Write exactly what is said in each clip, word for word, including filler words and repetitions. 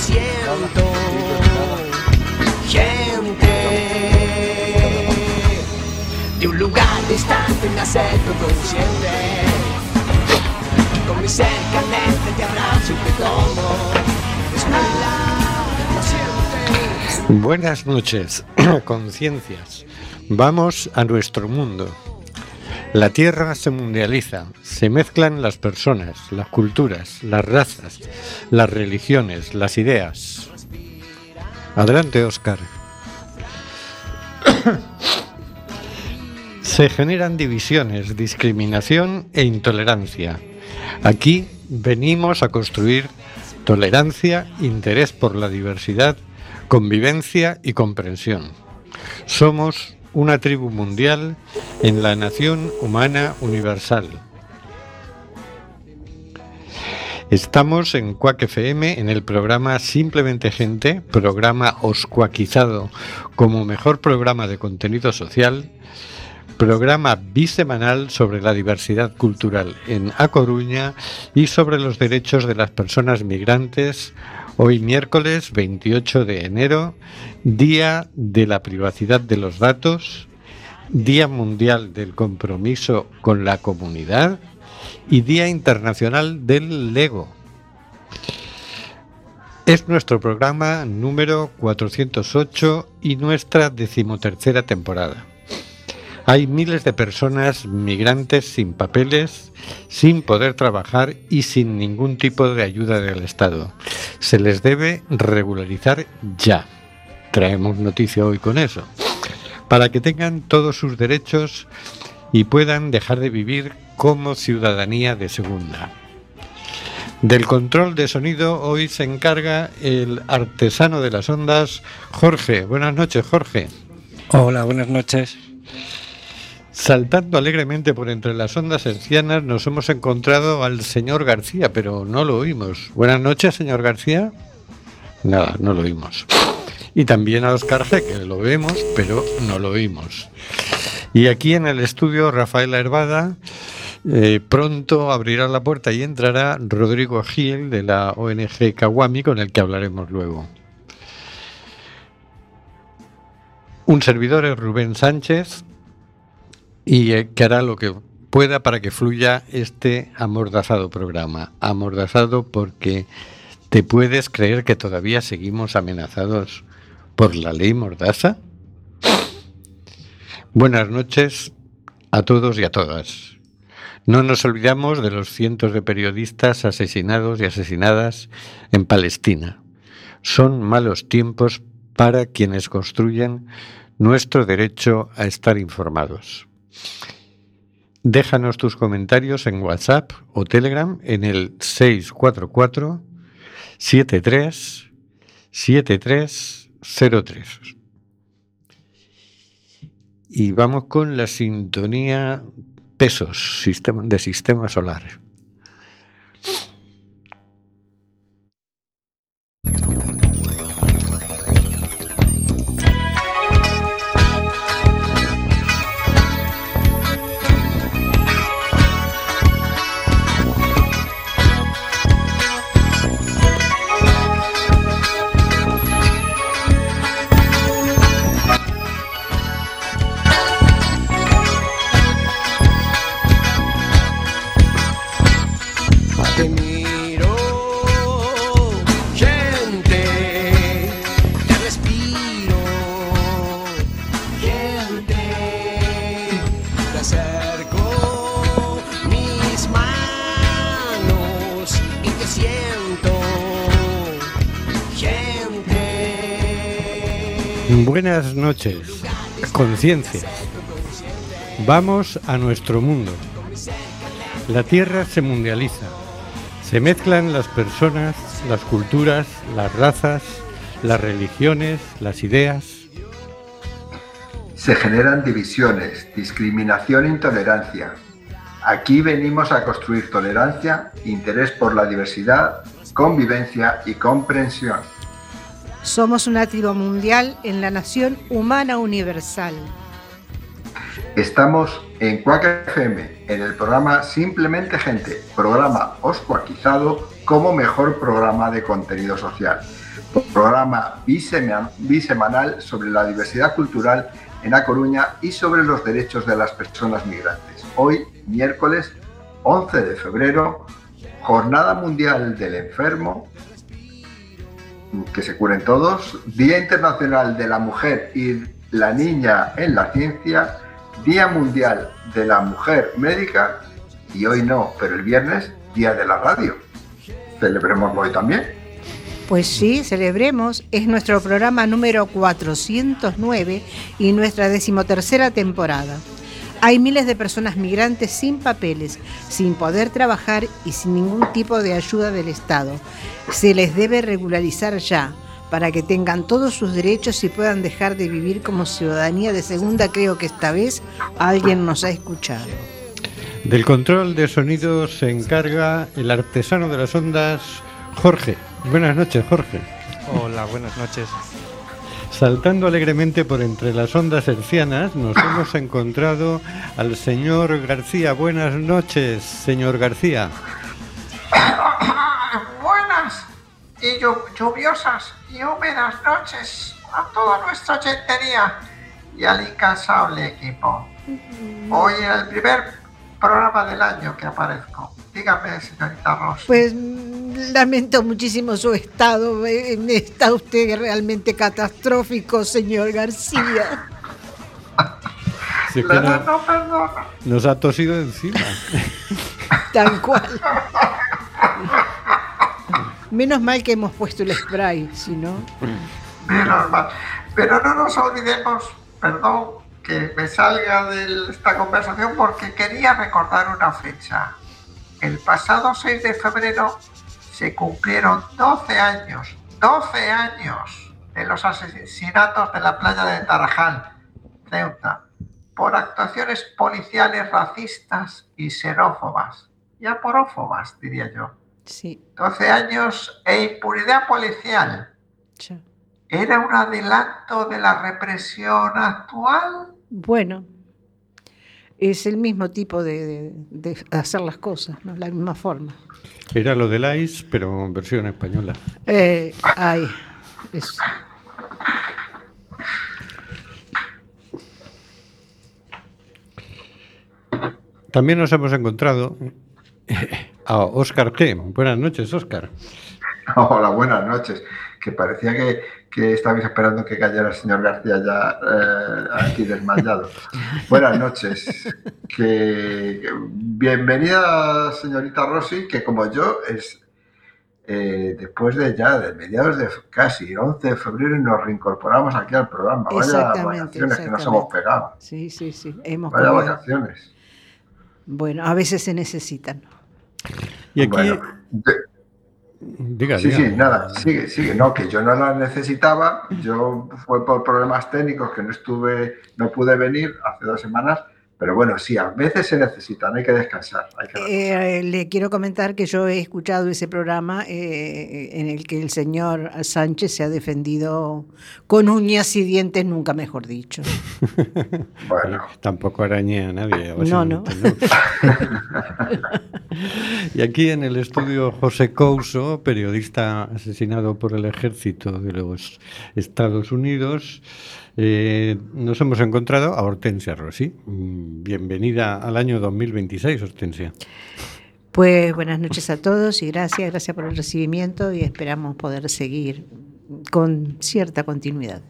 siento gente de un lugar distante, me acerco consciente, con mi ser caliente te abrazo y te tomo. Desnuda, paciente. Buenas noches, conciencias. Vamos a nuestro mundo. La Tierra se mundializa, se mezclan las personas, las culturas, las razas, las religiones, las ideas. Adelante, Óscar. Se generan divisiones, discriminación e intolerancia. Aquí venimos a construir tolerancia, interés por la diversidad, convivencia y comprensión. Somos una tribu mundial en la nación humana universal. Estamos en Quack F M en el programa Simplemente Gente, programa oscuaquizado como mejor programa de contenido social, programa bisemanal sobre la diversidad cultural en A Coruña y sobre los derechos de las personas migrantes. Hoy miércoles veintiocho de enero, Día de la Privacidad de los Datos, Día Mundial del Compromiso con la Comunidad y Día Internacional del Lego. Es nuestro programa número cuatrocientos ocho y nuestra decimotercera temporada. Hay miles de personas migrantes sin papeles, sin poder trabajar y sin ningún tipo de ayuda del Estado. Se les debe regularizar ya. Traemos noticia hoy con eso. Para que tengan todos sus derechos y puedan dejar de vivir como ciudadanía de segunda. Del control de sonido hoy se encarga el artesano de las ondas, Jorge. Buenas noches, Jorge. Hola, buenas noches. Saltando alegremente por entre las ondas hercianas nos hemos encontrado al señor García, pero no lo oímos. Buenas noches, señor García. Nada, no lo oímos. Y también a Óscar G, que lo vemos, pero no lo oímos. Y aquí en el estudio, Rafaela Hervada. Eh, pronto abrirá la puerta y entrará Rodrigo Gil, de la O N G Kawami, con el que hablaremos luego. Un servidor es Rubén Sánchez, y eh, que hará lo que pueda para que fluya este amordazado programa. Amordazado porque te puedes creer que todavía seguimos amenazados por la ley Mordaza. Buenas noches a todos y a todas. No nos olvidamos de los cientos de periodistas asesinados y asesinadas en Palestina. Son malos tiempos para quienes construyen nuestro derecho a estar informados. Déjanos tus comentarios en WhatsApp o Telegram en el seis cuatro cuatro, siete tres, siete tres cero tres. Y vamos con la sintonía pesos sistema, de Sistema Solar. Buenas noches, conciencia. Vamos a nuestro mundo. La Tierra se mundializa. Se mezclan las personas, las culturas, las razas, las religiones, las ideas. Se generan divisiones, discriminación e intolerancia. Aquí venimos a construir tolerancia, interés por la diversidad, convivencia y comprensión. Somos una tribu mundial en la nación humana universal. Estamos en Quack F M, en el programa Simplemente Gente, programa oscuaquizado como mejor programa de contenido social. Programa bisemanal sobre la diversidad cultural en A Coruña y sobre los derechos de las personas migrantes. Hoy, miércoles once de febrero, Jornada Mundial del Enfermo, que se curen todos, Día Internacional de la Mujer y la Niña en la Ciencia, Día Mundial de la Mujer Médica y hoy no, pero el viernes, Día de la Radio. Celebremos hoy también. Pues sí, celebremos. Es nuestro programa número cuatrocientos nueve y nuestra decimotercera temporada. Hay miles de personas migrantes sin papeles, sin poder trabajar y sin ningún tipo de ayuda del Estado. Se les debe regularizar ya, para que tengan todos sus derechos y puedan dejar de vivir como ciudadanía de segunda. Creo que esta vez alguien nos ha escuchado. Del control de sonidos se encarga el artesano de las ondas, Jorge. Buenas noches, Jorge. Hola, buenas noches. Saltando alegremente por entre las ondas hercianas, nos hemos encontrado al señor García. Buenas noches, señor García. Buenas y lluviosas y húmedas noches a toda nuestra oyentería y al incansable equipo. Hoy en el primer programa del año que aparezco. Dígame, señorita Ross. Pues lamento muchísimo su estado. Está usted realmente catastrófico, señor García. Si es que no, no perdona. Nos ha tosido encima. Tal cual. Menos mal que hemos puesto el spray, si no. Menos mal. Pero no nos olvidemos, perdón, que me salga de esta conversación porque quería recordar una fecha. El pasado seis de febrero se cumplieron doce años, doce años de los asesinatos de la playa de Tarajal, Ceuta, por actuaciones policiales racistas y xenófobas, y aporófobas, diría yo. Sí. doce años e impunidad policial. Sí. ¿Era un adelanto de la represión actual? Bueno, es el mismo tipo de, de, de hacer las cosas, ¿no? La misma forma. Era lo del I C E, pero en versión española. Eh, ay, es... También nos hemos encontrado a Óscar T. Buenas noches, Óscar. Hola, buenas noches. Que parecía que, que estabais esperando que cayera el señor García ya eh, aquí desmayado. Buenas noches. Que, que, bienvenida, señorita Rossi, que como yo, es eh, después de ya, de mediados de casi once de febrero, nos reincorporamos aquí al programa. Vaya vacaciones que nos hemos pegado. Sí, sí, sí. Hemos Vaya comido. vacaciones. Bueno, a veces se necesitan. Y aquí... Bueno, de, Diga, sí, diga. sí, nada, sigue, sigue. No, que yo no la necesitaba. Yo fue por problemas técnicos que no estuve, no pude venir hace dos semanas. Pero bueno, sí, a veces se necesitan, hay que descansar. Hay que eh, le quiero comentar que yo he escuchado ese programa eh, en el que el señor Sánchez se ha defendido con uñas y dientes, nunca mejor dicho. Bueno, tampoco arañé a nadie. No, no. no. Y aquí en el estudio José Couso, periodista asesinado por el ejército de los Estados Unidos. Eh, nos hemos encontrado a Hortensia Rossi. Bienvenida al año dos mil veintiséis, Hortensia. Pues buenas noches a todos y gracias, gracias por el recibimiento y esperamos poder seguir con cierta continuidad.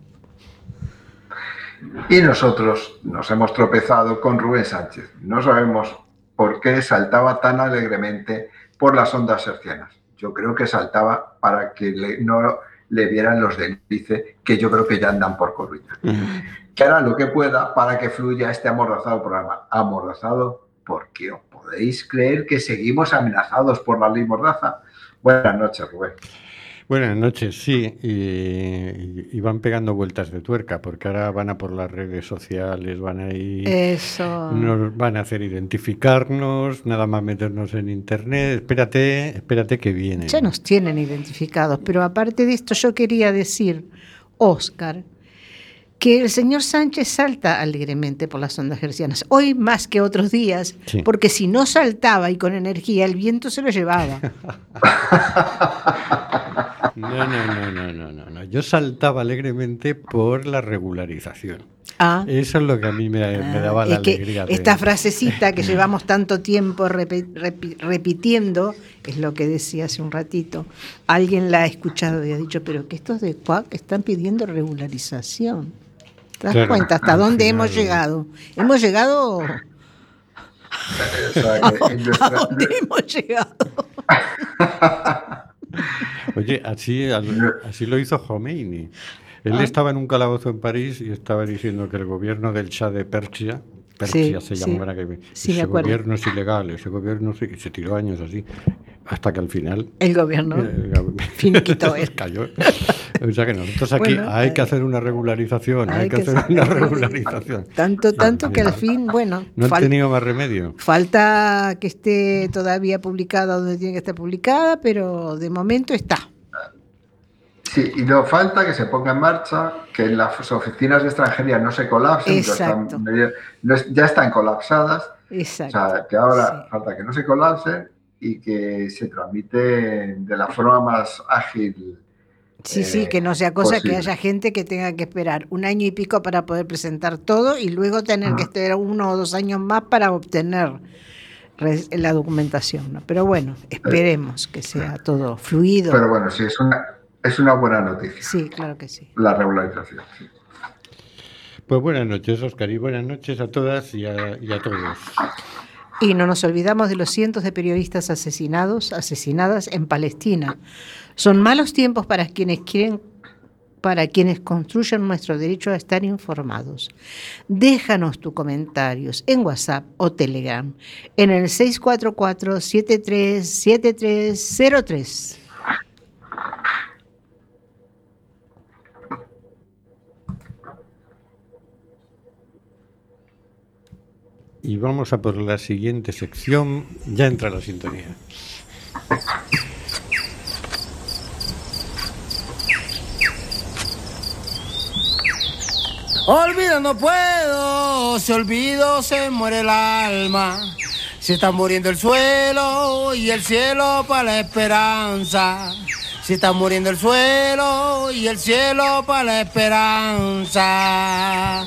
Y nosotros nos hemos tropezado con Rubén Sánchez. No sabemos por qué saltaba tan alegremente por las ondas hercianas. Yo creo que saltaba para que le, no le vieran los del Lice, que yo creo que ya andan por Coruña. Uh-huh. Que hará lo que pueda para que fluya este amordazado programa. ¿Amordazado? ¿Por qué os podéis creer que seguimos amenazados por la ley Mordaza? Buenas noches, Rubén. Buenas noches, sí, y, y van pegando vueltas de tuerca, porque ahora van a por las redes sociales, van a ir, Eso. nos van a hacer identificarnos, nada más meternos en internet, espérate, espérate que viene. Ya nos tienen identificados, pero aparte de esto yo quería decir, Óscar, que el señor Sánchez salta alegremente por las ondas hercianas, hoy más que otros días, sí. Porque si no saltaba y con energía, el viento se lo llevaba. No, no, no, no, no, no, no. Yo saltaba alegremente por la regularización. Ah. Eso es lo que a mí me, me daba Ah, la es que alegría. de- esta frasecita que llevamos tanto tiempo repi- repi- repitiendo, es lo que decía hace un ratito, alguien la ha escuchado y ha dicho, pero que estos de Cuac están pidiendo regularización. ¿Te das Claro, cuenta hasta al dónde final, hemos llegado? Hemos llegado... O sea, ¿A, que en nuestra- a dónde hemos llegado? Oye, así, así lo hizo Khomeini. Él Ah. estaba en un calabozo en París y estaba diciendo que el gobierno del Shah de Persia, Persia Sí, se sí. llamaba, que Sí, me ese acuerdo. gobierno es ilegal, ese gobierno sí, y se tiró años así, hasta que al final El gobierno eh, finiquitó él. cayó. O sea que nosotros aquí Bueno, hay que eh, hacer una regularización, hay, hay que que hacer hacer- una regularización. Tanto, tanto que al fin, bueno, No han fal- tenido más remedio. falta que esté todavía publicada donde tiene que estar publicada, pero de momento está. Sí, y no falta que se ponga en marcha, que las oficinas de extranjería no se colapsen, que están Exacto. medio- no es- ya están colapsadas, o Exacto. sea, que ahora Sí. falta que no se colapsen y que se transmite de la forma más ágil. Sí, eh, sí, que no sea cosa posible. que haya gente que tenga que esperar un año y pico para poder presentar todo y luego tener que Ajá. esperar uno o dos años más para obtener res- la documentación, ¿no? Pero bueno, esperemos que sea todo fluido. Pero bueno, sí, es una, es una buena noticia, Sí, claro que sí. la regularización. sí. Pues buenas noches, Óscar, y buenas noches a todas y a, y a todos. Y no nos olvidamos de los cientos de periodistas asesinados, asesinadas en Palestina. Son malos tiempos para quienes quieren, para quienes construyen nuestro derecho a estar informados. Déjanos tus comentarios en WhatsApp o Telegram en el seis cuatro cuatro, siete tres siete tres cero tres. Y vamos a por la siguiente sección. Ya entra la sintonía. Olvida no puedo, si olvido se muere el alma. Se está muriendo el suelo y el cielo para la esperanza. Se está muriendo el suelo y el cielo para la esperanza.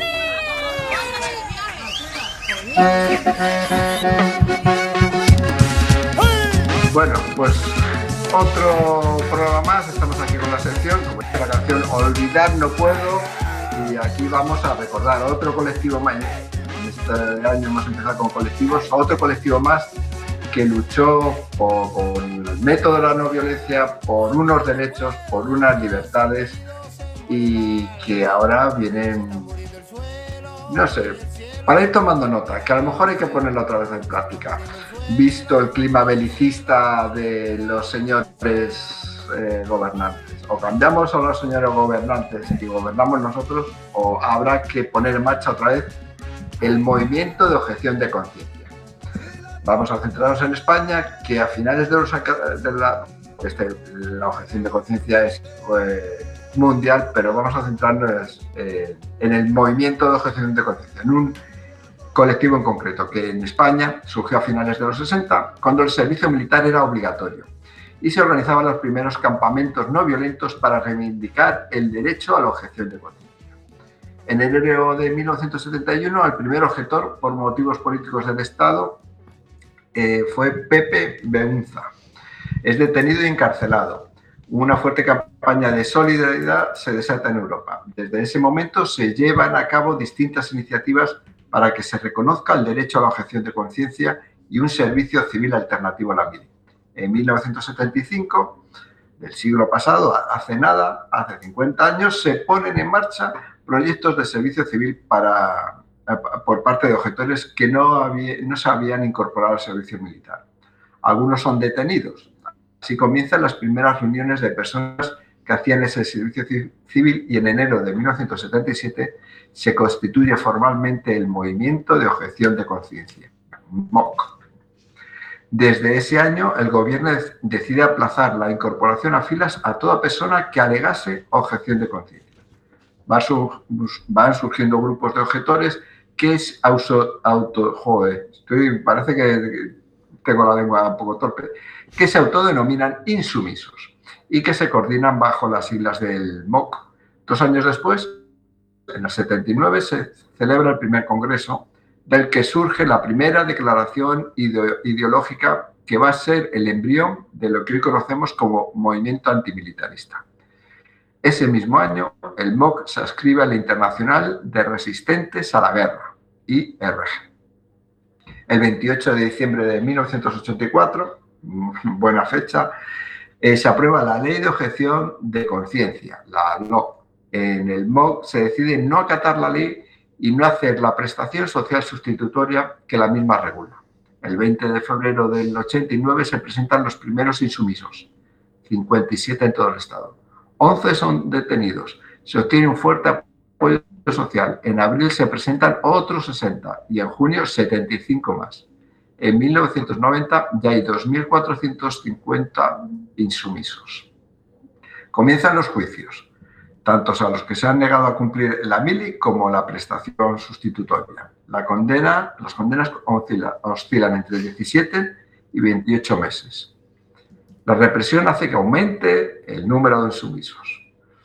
Bueno, pues otro programa más, estamos aquí con la sección, como dice la canción Olvidar no puedo, y aquí vamos a recordar otro colectivo más. En este año hemos empezado con colectivos, otro colectivo más que luchó por, por el método de la no violencia, por unos derechos, por unas libertades, y que ahora vienen, no sé, para ir tomando nota, que a lo mejor hay que ponerlo otra vez en práctica. Visto el clima belicista de los señores eh, gobernantes. O cambiamos a los señores gobernantes y gobernamos nosotros, o habrá que poner en marcha otra vez el movimiento de objeción de conciencia. Vamos a centrarnos en España, que a finales de los de la, este, la objeción de conciencia es eh, mundial, pero vamos a centrarnos eh, en el movimiento de objeción de conciencia, en un colectivo en concreto, que en España surgió a finales de los sesenta, cuando el servicio militar era obligatorio y se organizaban los primeros campamentos no violentos para reivindicar el derecho a la objeción de conciencia. En enero de mil novecientos setenta y uno, el primer objetor, por motivos políticos del Estado, eh, fue Pepe Beunza. Es detenido y encarcelado. Una fuerte campaña de solidaridad se desata en Europa. Desde ese momento se llevan a cabo distintas iniciativas para que se reconozca el derecho a la objeción de conciencia y un servicio civil alternativo a la vida. En mil novecientos setenta y cinco, del siglo pasado, hace nada, hace cincuenta años, se ponen en marcha proyectos de servicio civil para, por parte de objetores que no, había, no se habían incorporado al servicio militar. Algunos son detenidos. Así comienzan las primeras reuniones de personas que hacían ese servicio civil, y en enero de mil novecientos setenta y siete se constituye formalmente el Movimiento de Objeción de Conciencia, M O C. Desde ese año, el gobierno decide aplazar la incorporación a filas a toda persona que alegase objeción de conciencia. Van surgiendo grupos de objetores que es auto... auto joder, estoy, parece que tengo la lengua un poco torpe, que se autodenominan insumisos y que se coordinan bajo las siglas del M O C. Dos años después, en el setenta y nueve, se celebra el primer congreso del que surge la primera declaración ide- ideológica que va a ser el embrión de lo que hoy conocemos como movimiento antimilitarista. Ese mismo año, el M O C se adscribe a la Internacional de Resistentes a la Guerra, I R G. El veintiocho de diciembre de mil novecientos ochenta y cuatro, buena fecha, eh, se aprueba la Ley de Objeción de Conciencia, la L O C. En el M O C se decide no acatar la ley y no hacer la prestación social sustitutoria que la misma regula. El veinte de febrero del ochenta y nueve se presentan los primeros insumisos, cincuenta y siete en todo el Estado. once son detenidos. Se obtiene un fuerte apoyo social. En abril se presentan otros sesenta y en junio setenta y cinco más. En mil novecientos noventa ya hay dos mil cuatrocientos cincuenta insumisos. Comienzan los juicios, tanto a los que se han negado a cumplir la mili como la prestación sustitutoria. La condena, las condenas oscila, oscilan entre diecisiete y veintiocho meses. La represión hace que aumente el número de insumisos.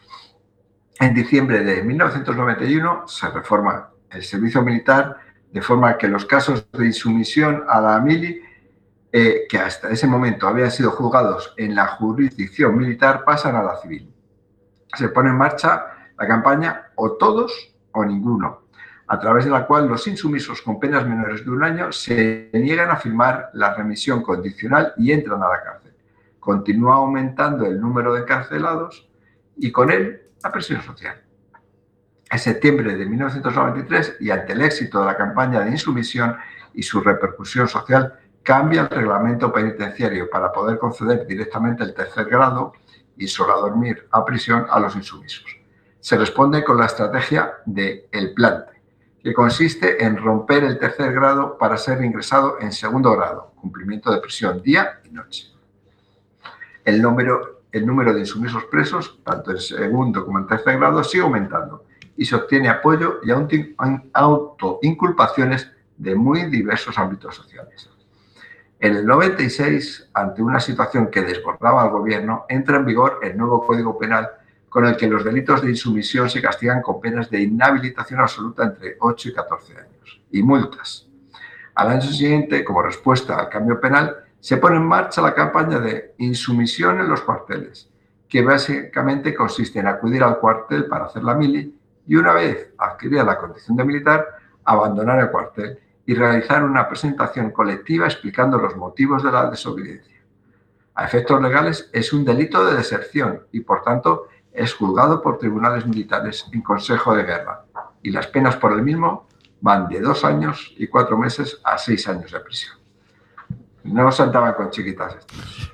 En diciembre de mil novecientos noventa y uno se reforma el servicio militar de forma que los casos de insumisión a la mili, eh, que hasta ese momento habían sido juzgados en la jurisdicción militar, pasan a la civil. Se pone en marcha la campaña o todos o ninguno, a través de la cual los insumisos con penas menores de un año se niegan a firmar la remisión condicional y entran a la cárcel. Continúa aumentando el número de encarcelados y con él la presión social. En septiembre de mil novecientos noventa y tres, y ante el éxito de la campaña de insumisión y su repercusión social, cambia el reglamento penitenciario para poder conceder directamente el tercer grado y solo a dormir a prisión a los insumisos. Se responde con la estrategia de el plante, que consiste en romper el tercer grado para ser ingresado en segundo grado, cumplimiento de prisión día y noche. El número, el número de insumisos presos, tanto en segundo como en tercer grado, sigue aumentando y se obtiene apoyo y autoinculpaciones de muy diversos ámbitos sociales. En el noventa y seis, ante una situación que desbordaba al gobierno, entra en vigor el nuevo Código Penal con el que los delitos de insumisión se castigan con penas de inhabilitación absoluta entre ocho y catorce años y multas. Al año siguiente, como respuesta al cambio penal, se pone en marcha la campaña de insumisión en los cuarteles, que básicamente consiste en acudir al cuartel para hacer la mili y una vez adquirida la condición de militar, abandonar el cuartel y realizar una presentación colectiva explicando los motivos de la desobediencia. A efectos legales es un delito de deserción y, por tanto, es juzgado por tribunales militares en consejo de guerra y las penas por el mismo van de dos años y cuatro meses a seis años de prisión. No se andaban con chiquitas estos.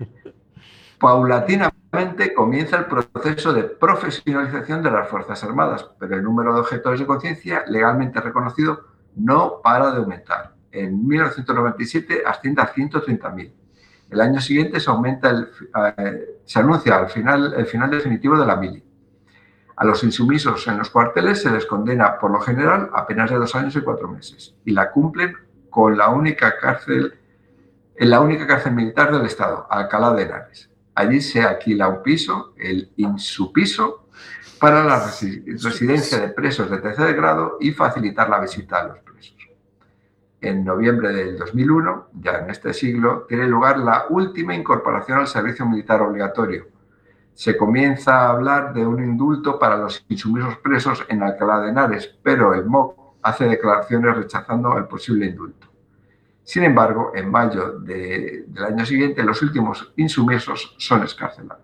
Paulatinamente comienza el proceso de profesionalización de las Fuerzas Armadas, pero el número de objetores de conciencia legalmente reconocido no para de aumentar. En mil novecientos noventa y siete asciende a ciento treinta mil. El año siguiente se, aumenta el, eh, se anuncia el final, el final definitivo de la mili. A los insumisos en los cuarteles se les condena por lo general a penas de dos años y cuatro meses y la cumplen con la única cárcel, en la única cárcel militar del Estado, Alcalá de Henares. Allí se alquila un piso, el insupiso, para la residencia de presos de tercer grado y facilitar la visita a los presos. En noviembre del dos mil uno, ya en este siglo, tiene lugar la última incorporación al servicio militar obligatorio. Se comienza a hablar de un indulto para los insumisos presos en Alcalá de Henares, pero el M O C hace declaraciones rechazando el posible indulto. Sin embargo, en mayo de, del año siguiente, los últimos insumisos son excarcelados.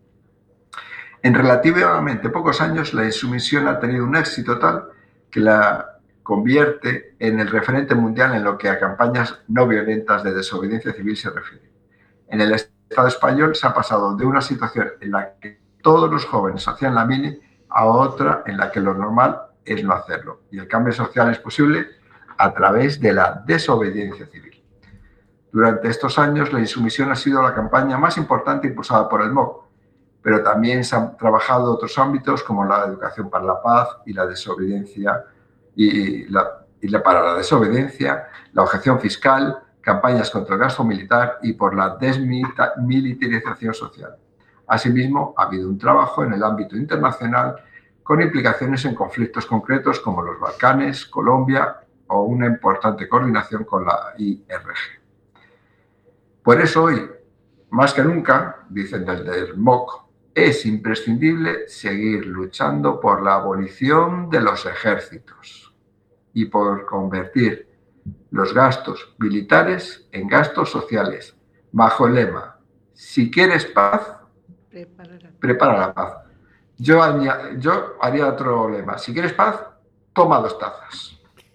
En relativamente pocos años, la insumisión ha tenido un éxito tal que la convierte en el referente mundial en lo que a campañas no violentas de desobediencia civil se refiere. En el Estado español se ha pasado de una situación en la que todos los jóvenes hacían la mili a otra en la que lo normal es no hacerlo. Y el cambio social es posible a través de la desobediencia civil. Durante estos años, la insumisión ha sido la campaña más importante impulsada por el M O C, pero también se han trabajado otros ámbitos como la educación para la paz y la desobediencia y la, y la para la desobediencia, la objeción fiscal, campañas contra el gasto militar y por la desmilitarización social. Asimismo, ha habido un trabajo en el ámbito internacional con implicaciones en conflictos concretos como los Balcanes, Colombia o una importante coordinación con la I R G. Por eso hoy, más que nunca, dicen desde el M O C, es imprescindible seguir luchando por la abolición de los ejércitos y por convertir los gastos militares en gastos sociales, bajo el lema, si quieres paz, prepara la paz. Yo, aña- yo haría otro lema, si quieres paz, toma dos tazas.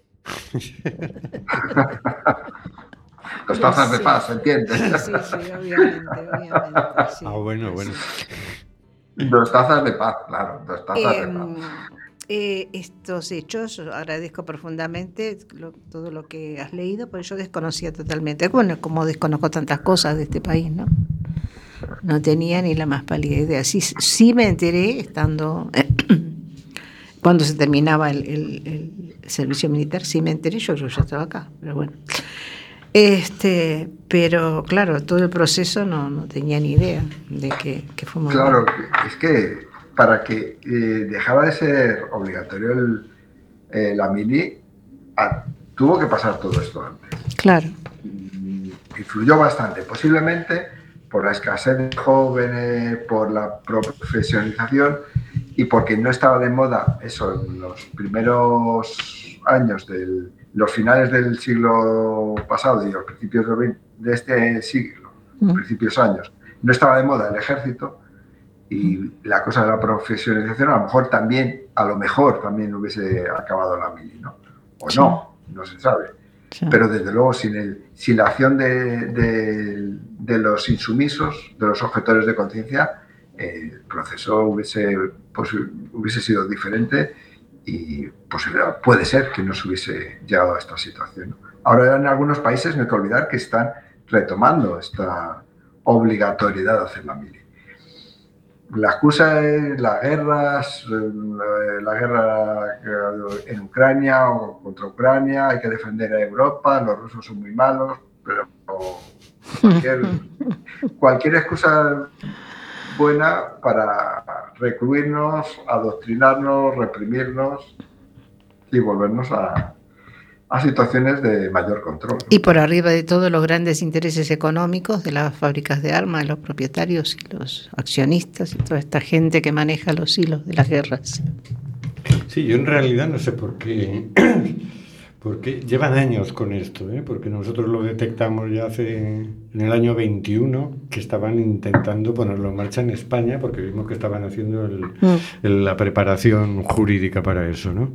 Dos tazas de Sí. paz, ¿entiendes? Sí, sí, obviamente, obviamente. Sí. Ah, bueno, bueno. Dos tazas de paz, claro, dos tazas de Eh, paz. eh, estos hechos, agradezco profundamente lo- todo lo que has leído, porque yo desconocía totalmente, bueno, como desconozco tantas cosas de este país, ¿no? No tenía ni la más pálida idea. Sí, sí me enteré estando, cuando se terminaba el, el- el servicio militar, sí me enteré, yo creo que ya estaba acá, pero bueno. Este, pero claro, todo el proceso no, no tenía ni idea de que, que fue muy Claro, bueno. es que para que eh, dejara de ser obligatorio el, eh, la mili, a- tuvo que pasar todo esto antes. Claro. Mm, Influyó bastante, posiblemente por la escasez de jóvenes, por la profesionalización y porque no estaba de moda eso en los primeros años, de los finales del siglo pasado y los principios del veinte de este siglo, Mm. principios años, no estaba de moda el ejército y la cosa de la profesionalización a lo mejor también, a lo mejor también hubiese acabado la mili, ¿no? O Sí. no, no se sabe. Sí. Pero desde luego sin, el, sin la acción de, de, de los insumisos, de los objetores de conciencia, eh, el proceso hubiese, pues, hubiese sido diferente y pues, puede ser que no se hubiese llegado a esta situación, ¿no? Ahora en algunos países no hay que olvidar que están retomando esta obligatoriedad de hacer la mili. La excusa es las guerras, eh, la guerra en Ucrania o contra Ucrania, hay que defender a Europa, los rusos son muy malos, pero cualquier, cualquier excusa buena para recluirnos, adoctrinarnos, reprimirnos y volvernos a, a situaciones de mayor control, ¿no? Y por arriba de todo los grandes intereses económicos de las fábricas de armas, de los propietarios y los accionistas y toda esta gente que maneja los hilos de las guerras. Sí, yo en realidad no sé por qué, porque llevan años con esto, ¿eh? Porque nosotros lo detectamos ya hace, en el año veintiuno, que estaban intentando ponerlo en marcha en España, porque vimos que estaban haciendo el, Mm. el- la preparación jurídica para eso, ¿no?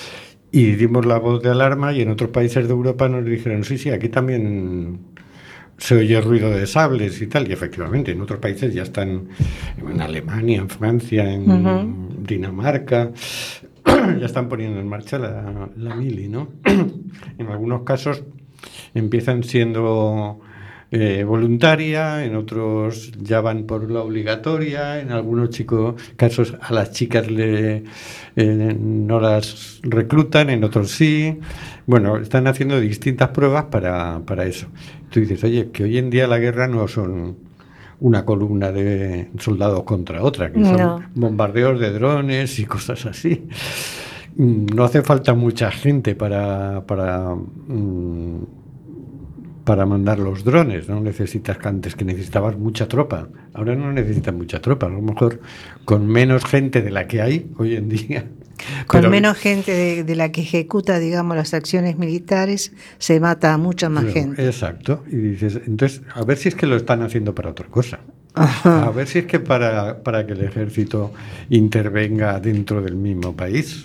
Y dimos la voz de alarma y en otros países de Europa nos dijeron, sí, sí, aquí también se oye ruido de sables y tal, y efectivamente en otros países ya están, en Alemania, en Francia, en Ujú. Dinamarca, ya están poniendo en marcha la, la mili, ¿no? En algunos casos empiezan siendo eh, voluntaria, en otros ya van por la obligatoria, en algunos chicos, casos a las chicas le, eh, no las reclutan, en otros sí. Bueno, están haciendo distintas pruebas para, para eso. Tú dices, oye, que hoy en día la guerra no son una columna de soldados contra otra, que son No. bombardeos de drones y cosas así. Mm, No hace falta mucha gente para, para, mm, para mandar los drones, no necesitas que antes que necesitabas mucha tropa, ahora no necesitas mucha tropa, a lo mejor con menos gente de la que hay hoy en día. Con Pero- menos gente de, de la que ejecuta, digamos, las acciones militares, se mata a mucha más Claro, gente. Exacto, y dices, entonces, a ver si es que lo están haciendo para otra cosa. Ajá. A ver si es que para, para que el ejército intervenga dentro del mismo país.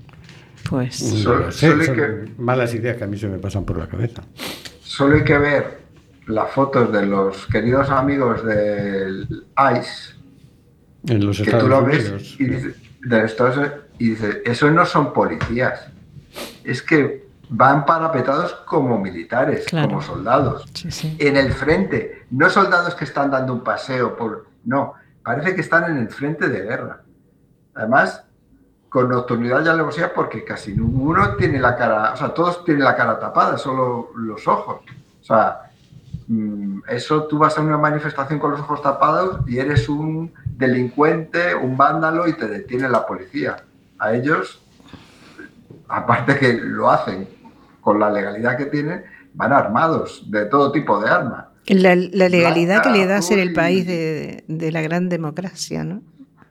Pues No Solo- lo sé, solo hay son que- malas ideas que a mí se me pasan por la cabeza. Solo hay que ver las fotos de los queridos amigos del ICE, En los que Estados tú lo Unidos. ves y dices, de los Estados Unidos, y dices, esos no son policías, es que van parapetados como militares, Claro. como soldados, sí, sí. en el frente, no soldados que están dando un paseo por, no, parece que están en el frente de guerra. Además, con nocturnidad y alevosía porque casi ninguno tiene la cara, o sea, todos tienen la cara tapada, solo los ojos. O sea, eso tú vas a una manifestación con los ojos tapados y eres un delincuente, un vándalo y te detiene la policía. A ellos, aparte que lo hacen con la legalidad que tienen, van armados de todo tipo de armas. La, la legalidad Blanca, que le da azul ser el y- país de, de la gran democracia, ¿no?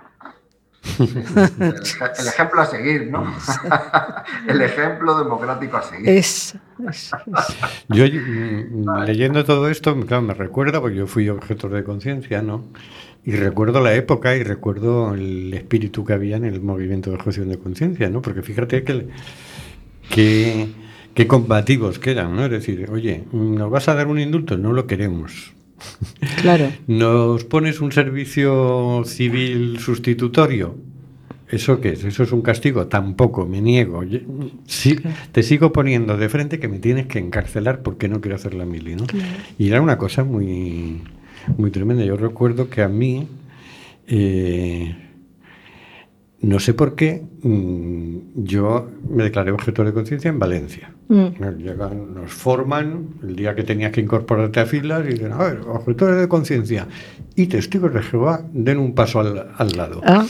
El, el ejemplo a seguir, ¿no? El ejemplo democrático a seguir. Es, es- es- Yo mm, leyendo todo esto, claro, me recuerda, porque yo fui objetor de conciencia, ¿no? Y recuerdo la época y recuerdo el espíritu que había en el movimiento de objeción de conciencia, ¿no? Porque fíjate que, que, que combativos que eran, ¿no? Es decir, oye, ¿nos vas a dar un indulto? No lo queremos. claro. ¿Nos pones un servicio civil sustitutorio? ¿Eso qué es? ¿Eso es un castigo? Tampoco, me niego. Yo- sí, te sigo poniendo de frente que me tienes que encarcelar porque no quiero hacer la mili, ¿no? Y era una cosa muy, muy tremenda. Yo recuerdo que a mí, eh, no sé por qué, mm, yo me declaré objetor de conciencia en Valencia. Mm. Nos llegan, nos forman el día que tenías que incorporarte a filas y dicen, a ver, objetores de conciencia y testigos de Jehová, den un paso al, al lado. Ah,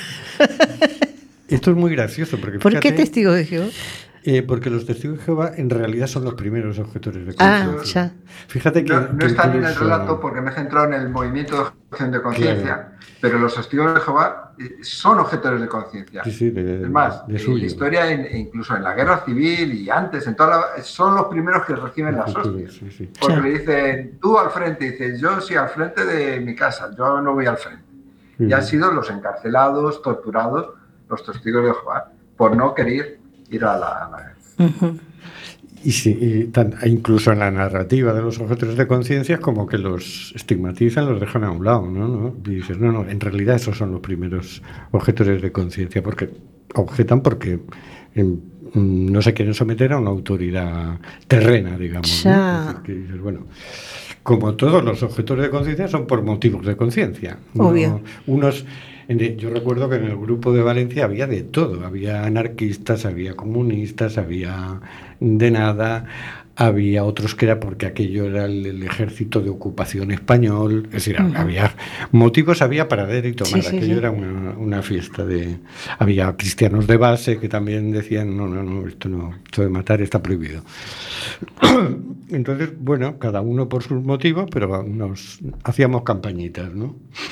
Esto es muy gracioso porque ¿por qué fíjate, testigo de Jehová? eh, porque los testigos de Jehová en realidad son los primeros objetores de Ah, conciencia. ya. Fíjate que, No, no que está en el incluso- relato porque me he centrado en el movimiento de objeción de conciencia, Claro. pero los testigos de Jehová eh, son objetores de conciencia. Sí, sí, de, Es más, de en suyo. la historia, en- e incluso en la guerra civil y antes, en toda la- son los primeros que reciben las hostias. Sí, sí. Porque Ya. le dicen, tú al frente, y dices, yo sí al frente de mi casa, yo no voy al frente. Y han sido los encarcelados, torturados, los testigos de Jehová, por no querer ir a la, a la guerra. Ujú. Y sí, y tan- e incluso en la narrativa de los objetores de conciencia es como que los estigmatizan, los dejan a un lado, ¿no? ¿no? Y dices, no, no, en realidad esos son los primeros objetores de conciencia, porque objetan porque em, mm, no se quieren someter a una autoridad terrena, digamos. ¿no? Ya. Es decir, que dices, bueno, como todos los objetores de conciencia son por motivos de conciencia. ¿no? Obvio. Unos, en- yo recuerdo que en el grupo de Valencia había de todo, había anarquistas, había comunistas, había de nada, había otros que era porque aquello era el, el ejército de ocupación español, es decir, Ujú. había motivos, había para dar y tomar, Sí, sí, aquello sí. era una, una fiesta de... Había cristianos de base que también decían, no, no, no, esto no, esto de matar está prohibido. Entonces, bueno, cada uno por sus motivos, pero nos hacíamos campañitas, ¿no?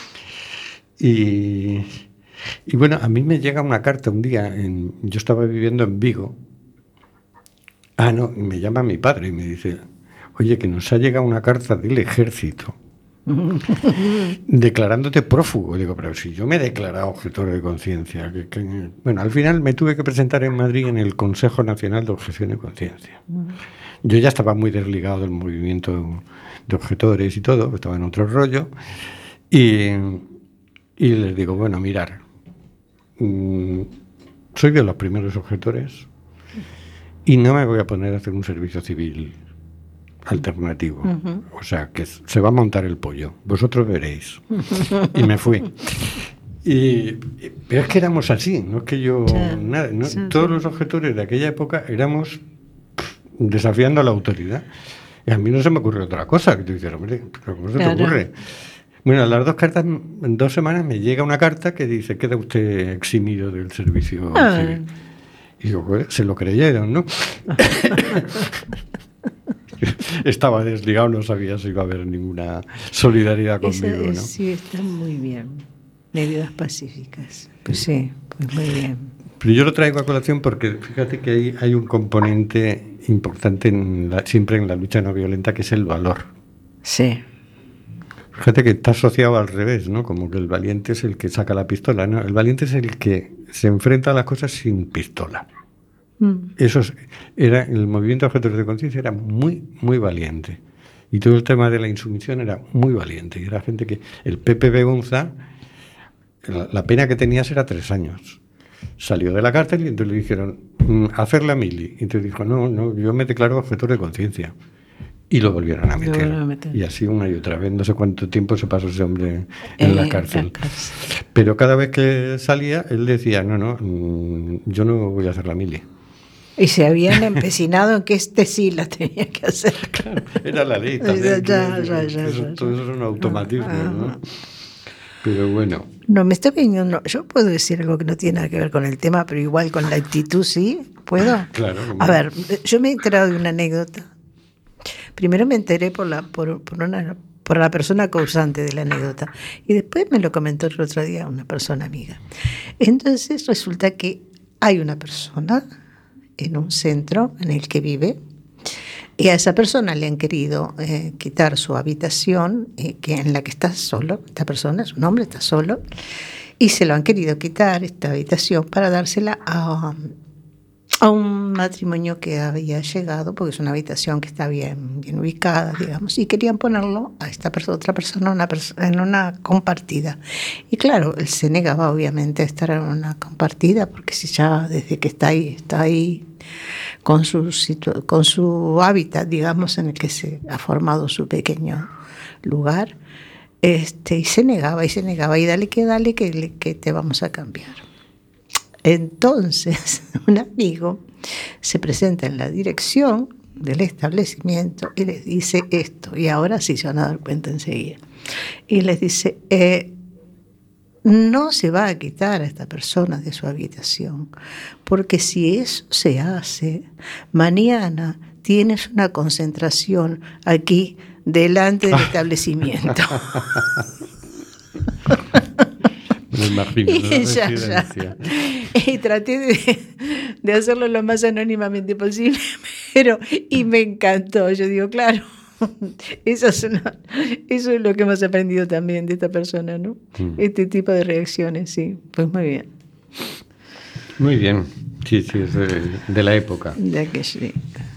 Y, y bueno, a mí me llega una carta un día, en, yo estaba viviendo en Vigo. Ah, no, y me llama mi padre y me dice, oye, que nos ha llegado una carta del ejército declarándote prófugo. Digo, pero si yo me he declarado objetor de conciencia. que- que- Bueno, al final me tuve que presentar en Madrid en el Consejo Nacional de Objeción de Conciencia. Yo ya estaba muy desligado del movimiento de objetores y todo, estaba en otro rollo. Y, y les digo, bueno, mirar, mm, soy de los primeros objetores y no me voy a poner a hacer un servicio civil alternativo. Ujú. O sea, que se va a montar el pollo. Vosotros veréis. Y me fui. Y, y- pero es que éramos así, no es que yo... Sí, nada, ¿no? sí, Todos sí. los objetores de aquella época éramos pff, desafiando a la autoridad. Y a mí no se me ocurre otra cosa. Que tú dices, hombre, ¿pero ¿cómo se Claro. te ocurre? Bueno, a las dos cartas, en dos semanas me llega una carta que dice, queda usted eximido del servicio Ah. civil. Y digo, "Joder, se lo creyeron, ¿no? Estaba desligado, no sabía si iba a haber ninguna solidaridad Esa conmigo, es- ¿no? Sí, está muy bien. Medidas pacíficas. Pues sí, pues muy bien. Pero yo lo traigo a colación porque fíjate que hay, hay un componente importante en la- siempre en la lucha no violenta, que es el valor. Sí. Fíjate que está asociado al revés, ¿no? Como que el valiente es el que saca la pistola, ¿no? El valiente es el que se enfrenta a las cosas sin pistola. Mm. Eso es- era el movimiento de objetores de conciencia era muy, muy valiente. Y todo el tema de la insumisión era muy valiente. Y era gente que... El Pepe Begunza, la, la pena que tenías era tres años. Salió de la cárcel y entonces le dijeron, "Mm, hacer la mili". Y entonces dijo, no, no, yo me declaro objetor de conciencia. Y lo volvieron a Lo meter. volvieron a meter. Y así una y otra vez. No sé cuánto tiempo se pasó ese hombre en Eh, la cárcel. la cárcel. Pero cada vez que salía, él decía, no, no, mm, yo no voy a hacer la mili. Y se habían empecinado en que este sí la tenía que hacer. Claro, era la ley también. Ya, ya, ya, eso, ya, todo ya. eso es un automatismo, Ah, ¿no? Pero bueno, No, me está viniendo. Yo puedo decir algo que no tiene nada que ver con el tema, pero igual con la actitud, ¿sí? ¿Puedo? claro. como- A ver, yo me he enterado de una anécdota. Primero me enteré por la, por, por una, por la persona causante de la anécdota. Y después me lo comentó el otro día una persona amiga. Entonces resulta que hay una persona en un centro en el que vive. Y a esa persona le han querido eh, quitar su habitación, eh, que en la que está solo. Esta persona es un hombre, está solo. Y se lo han querido quitar, esta habitación, para dársela a, a un matrimonio que había llegado, porque es una habitación que está bien, bien ubicada, digamos. Y querían ponerlo a esta persona, otra persona una perso- en una compartida. Y claro, él se negaba obviamente a estar en una compartida, porque si ya desde que está ahí, está ahí con su, situ- con su hábitat, digamos, en el que se ha formado su pequeño lugar, este, y se negaba, y se negaba, y dale que dale, que, le- que te vamos a cambiar. Entonces, un amigo se presenta en la dirección del establecimiento y les dice esto, y ahora sí se van a dar cuenta enseguida. Y les dice, eh, no se va a quitar a esta persona de su habitación, porque si eso se hace, mañana tienes una concentración aquí delante del establecimiento. Me lo imagino, Y ¿no? ya, Residencia. ya. Y traté de, de hacerlo lo más anónimamente posible, pero y me encantó. Yo digo, claro, eso es, una- eso es lo que hemos aprendido también de esta persona, ¿no? Mm. Este tipo de reacciones, sí. Pues muy bien. Muy bien, sí, sí, es de, de la época. Ya que sí.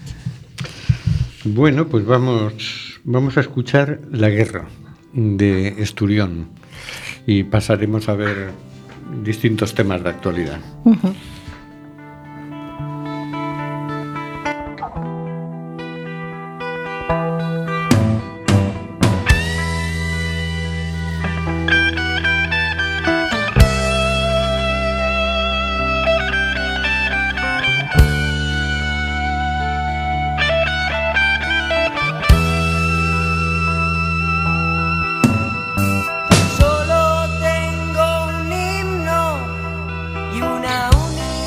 Bueno, pues vamos, vamos a escuchar La Guerra de Esturión y pasaremos a ver distintos temas de actualidad. Ujú. Solo tengo un himno y una única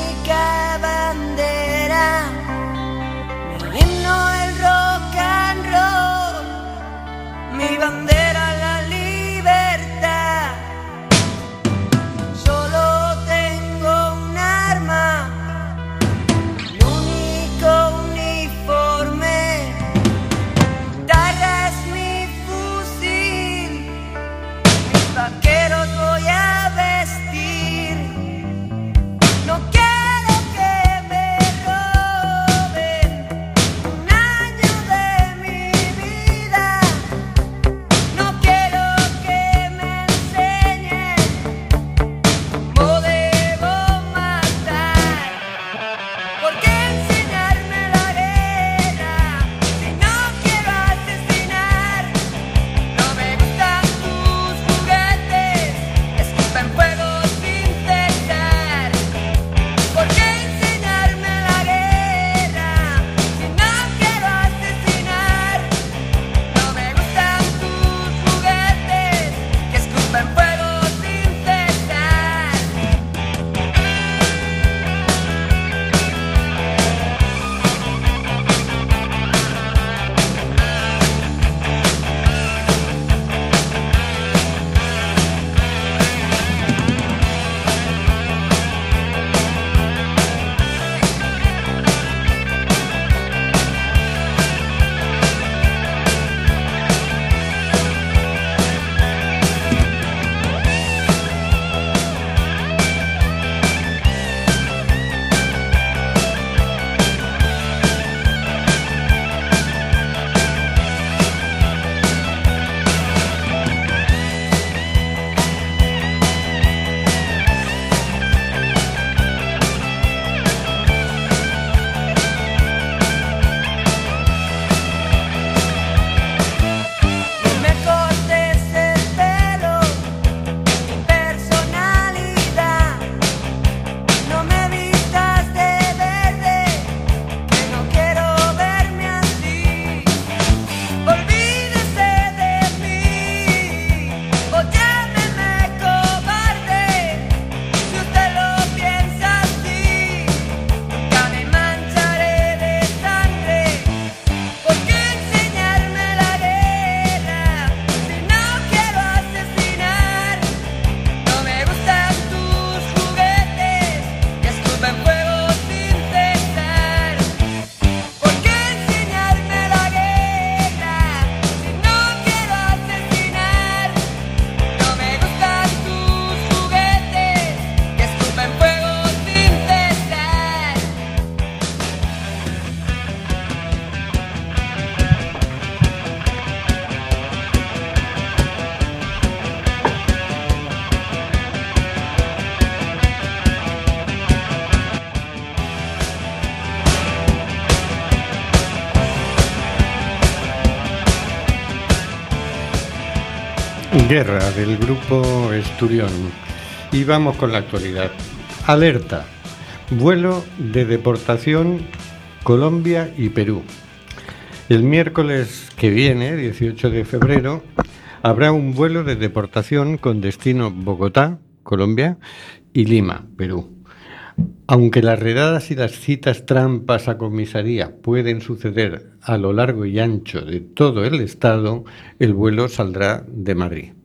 Guerra, del grupo Esturión. Y vamos con la actualidad. Alerta. Vuelo de deportación Colombia y Perú. El miércoles que viene, dieciocho de febrero, habrá un vuelo de deportación con destino Bogotá, Colombia, y Lima, Perú. Aunque las redadas y las citas trampas a comisaría pueden suceder a lo largo y ancho de todo el estado, el vuelo saldrá de Madrid.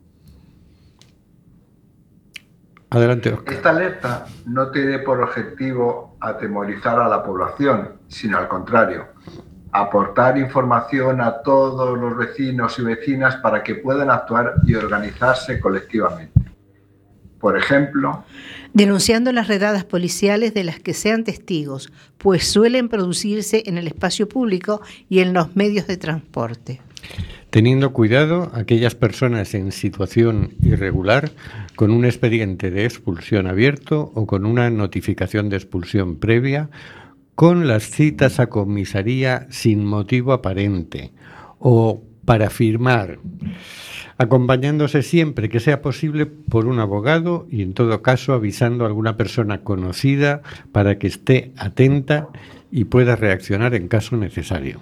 Adelante, Óscar. Esta alerta no tiene por objetivo atemorizar a la población, sino al contrario, aportar información a todos los vecinos y vecinas para que puedan actuar y organizarse colectivamente. Por ejemplo, denunciando las redadas policiales de las que sean testigos, pues suelen producirse en el espacio público y en los medios de transporte. Teniendo cuidado aquellas personas en situación irregular con un expediente de expulsión abierto o con una notificación de expulsión previa, con las citas a comisaría sin motivo aparente o para firmar, acompañándose siempre que sea posible por un abogado y en todo caso avisando a alguna persona conocida para que esté atenta y pueda reaccionar en caso necesario.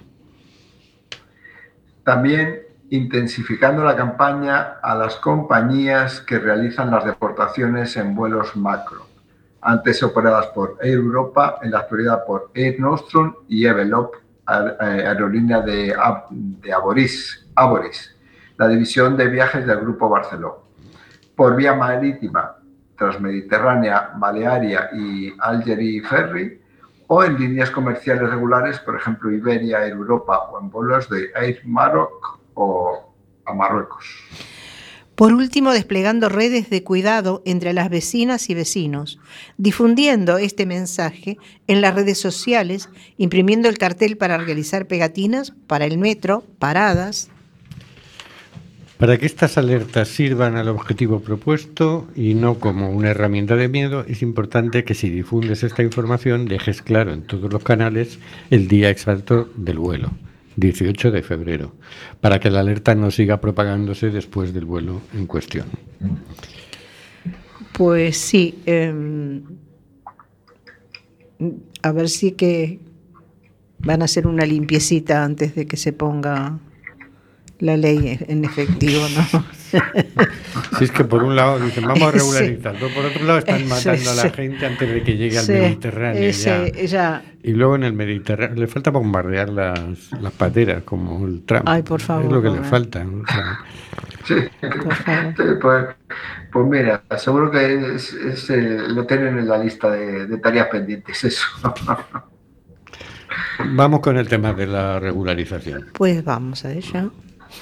También intensificando la campaña a las compañías que realizan las deportaciones en vuelos macro, antes operadas por Air Europa, en la actualidad por Air Nostrum y Evelop, aerolínea de, de Aboris, Aboris, la división de viajes del Grupo Barceló. Por vía marítima, Transmediterránea, Balearia y Algeria Ferry, o en líneas comerciales regulares, por ejemplo, Iberia, Air Europa, o en vuelos de Air Maroc o a Marruecos. Por último, desplegando redes de cuidado entre las vecinas y vecinos, difundiendo este mensaje en las redes sociales, imprimiendo el cartel para realizar pegatinas para el metro, paradas. Para que estas alertas sirvan al objetivo propuesto y no como una herramienta de miedo, es importante que si difundes esta información dejes claro en todos los canales el día exacto del vuelo, dieciocho de febrero, para que la alerta no siga propagándose después del vuelo en cuestión. Pues sí, eh, a ver si que van a hacer una limpiecita antes de que se ponga la ley en efectivo, ¿no? Si es que por un lado dicen vamos a regularizar, sí. Por otro lado están matando sí, a la sí. gente antes de que llegue al sí. Mediterráneo Ese, ya. ya. Y luego en el Mediterráneo le falta bombardear las, las pateras como el Trump. Ay, por favor. Es lo que por le falta. O sea. Sí, sí pues, pues mira, seguro que es, es, eh, lo tienen en la lista de, de tareas pendientes eso. Vamos con el tema de la regularización. Pues vamos a ello.